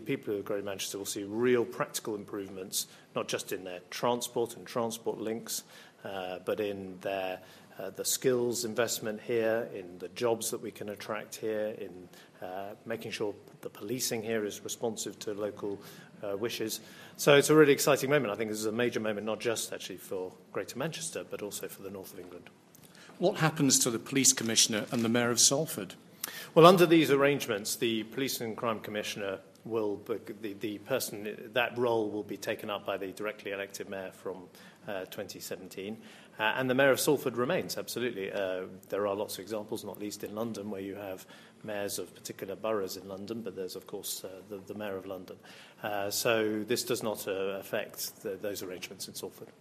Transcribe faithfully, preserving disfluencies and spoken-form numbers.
people of Greater Manchester will see real practical improvements, not just in their transport and transport links, uh, but in their uh, the skills investment here, in the jobs that we can attract here, in uh, making sure the policing here is responsive to local uh, wishes. So it's a really exciting moment. I think this is a major moment, not just actually for Greater Manchester, but also for the north of England. What happens to the Police Commissioner and the Mayor of Salford? Well, under these arrangements, the Police and Crime Commissioner will, the, the person, that role will be taken up by the directly elected Mayor from uh, twenty seventeen. Uh, and the Mayor of Salford remains, absolutely. Uh, there are lots of examples, not least in London, where you have mayors of particular boroughs in London, but there's, of course, uh, the, the Mayor of London. Uh, so this does not uh, affect the, those arrangements in Salford.